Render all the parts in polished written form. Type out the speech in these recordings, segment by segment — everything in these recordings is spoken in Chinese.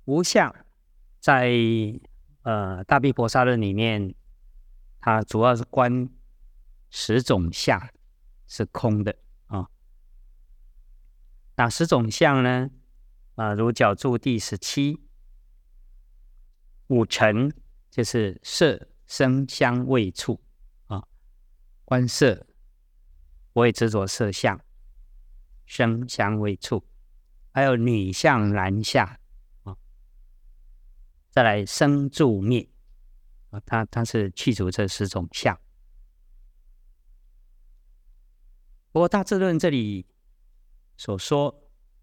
无相在大毗婆沙论里面，它主要是观10种相是空的啊。那10种相呢？如角注第17，五尘就是色、声、香、味、触啊。观色，不会执着色相；声、香、味、触，还有女相、男相啊。再来生住灭啊，它是去除这10种相。不过大智论这里所说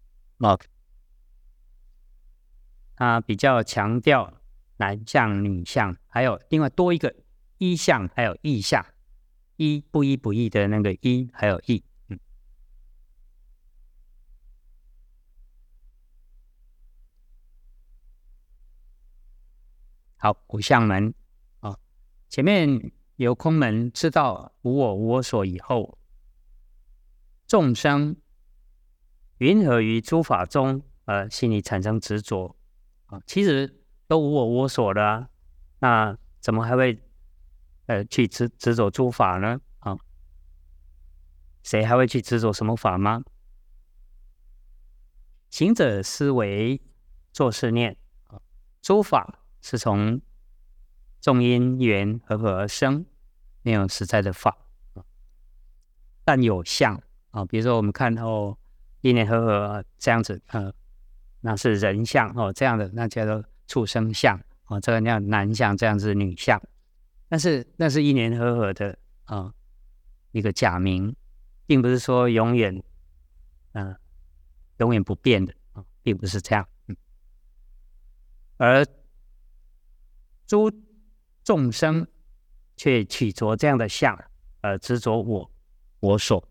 它比较强调男相、女相，还有另外多一个一相，还有异相。一不一不异的那个一，还有异。好，五相门啊，前面由空门知道无我无我所以后，众生云何于诸法中心里产生执着啊？其实都无我无我所的啊，那怎么还会去执着诸法呢？啊，谁还会去执着什么法吗？行者思维作是念啊，诸法是从众因缘合合而生，没有实在的法，但有相啊。比如说我们看因缘合合这样子，那是人相这样的，那叫做畜生相这个叫男相，这样是女相。但是那是因缘合合的一个假名，并不是说永远不变的并不是这样。而诸众生却取着这样的相，执着我所。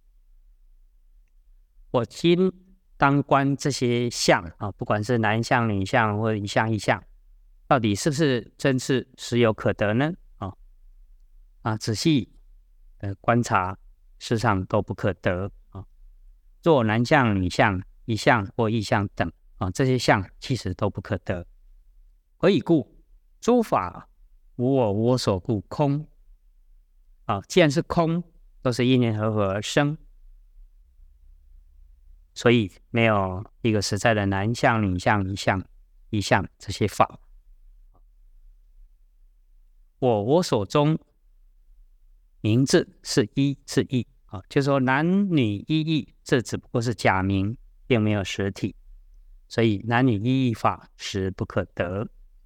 我今当观这些相不管是男相、女相或者一相一相，到底是不是真是实有可得呢？仔细观察，事实上都不可得若男相、女相、一相或异相等这些相其实都不可得。何以故？诸法无我无我所故空既然是空，都是因缘合合而生，所以没有一个实在的男相、女相、一相这些法。我所中名字是一是异就是说男女一异，这只不过是假名，并没有实体，所以男女一异法实不可得。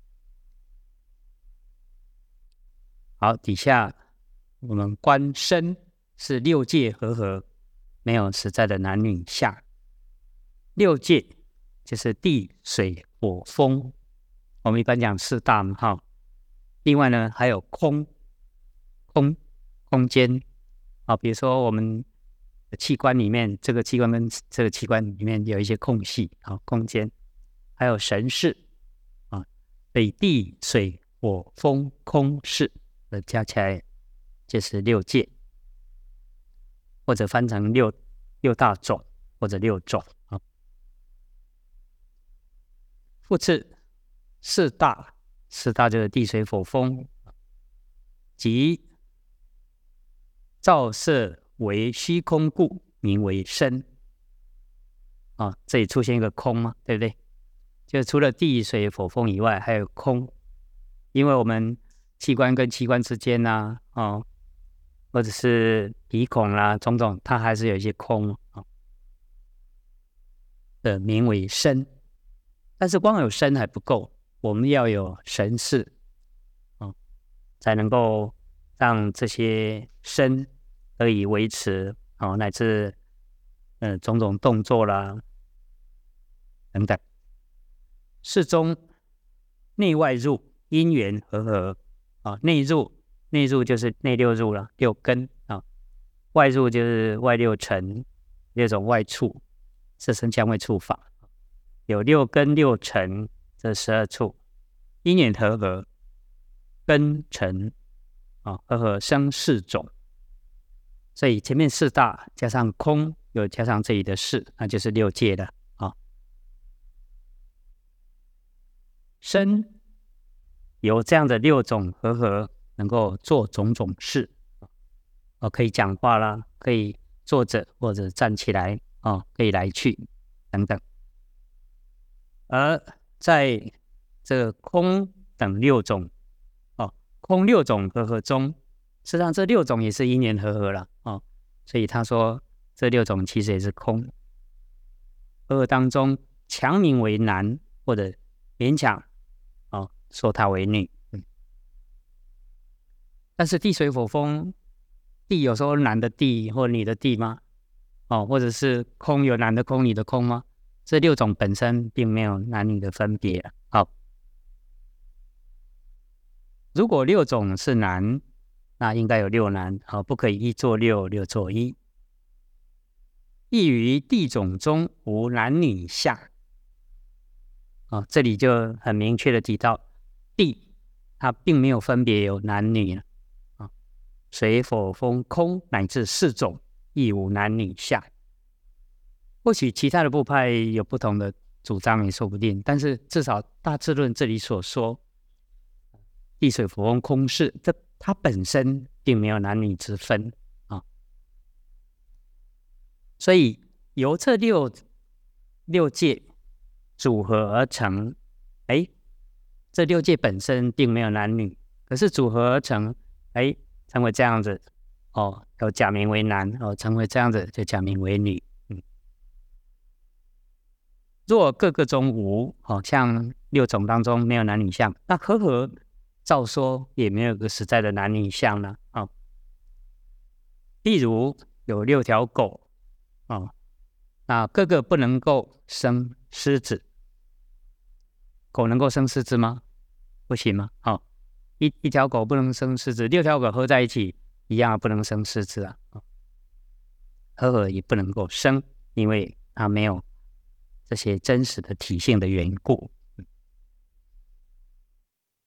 好，底下我们观身是六界合合，没有实在的男女相。六界就是地水火风，我们一般讲四大嘛另外呢还有空间比如说我们的器官里面，这个器官跟这个器官里面有一些空隙空间，还有神识所以地水火风空识加起来就是六界，或者翻成六大种，或者6种复次四大就是地水火风，即照色为虚空故，名为身这里出现一个空嘛，对不对？就除了地水火风以外，还有空，因为我们器官跟器官之间或者是鼻孔啦种种，它还是有一些空的名为身。但是光有身还不够，我们要有神识才能够让这些身得以维持乃至种种动作啦等等。事中内外入因缘合合内入就是内六入了，6根外入就是外6尘，6种外处，色声香味触法，有6根6尘这12处，因缘合合，根尘合合生4种，所以前面4大加上空，又加上这里的事，那就是6界了身由这样的6种和合，能够做种种事，可以讲话啦，可以坐着或者站起来，可以来去等等。而在这个空等6种，空6种和合中，实际上这6种也是因缘和合了，所以他说这6种其实也是空。和合当中，强名为男，或者勉强说它为女。但是地水火风，地有时候男的地或女的地吗？或者是空有男的空女的空吗？这6种本身并没有男女的分别。如果6种是男，那应该有6男，不可以一作6，六作一。亦于地种中无男女相。这里就很明确的提到，地它并没有分别有男女，水火风空乃至4种亦无男女相。或许其他的部派有不同的主张也说不定，但是至少大智论这里所说地水火风空是，它本身并没有男女之分所以由这六界组合而成，这6界本身并没有男女，可是组合而成，成为这样子，有假名为男，成为这样子就假名为女。若各个中无，像6种当中没有男女相，那和合照说也没有个实在的男女相呢。例如有6条狗，那各个不能够生狮子，狗能够生狮子吗？不行吗？一条狗不能生狮子，6条狗合在一起一样不能生狮子啊。和合也不能够生，因为它没有这些真实的体性的缘故。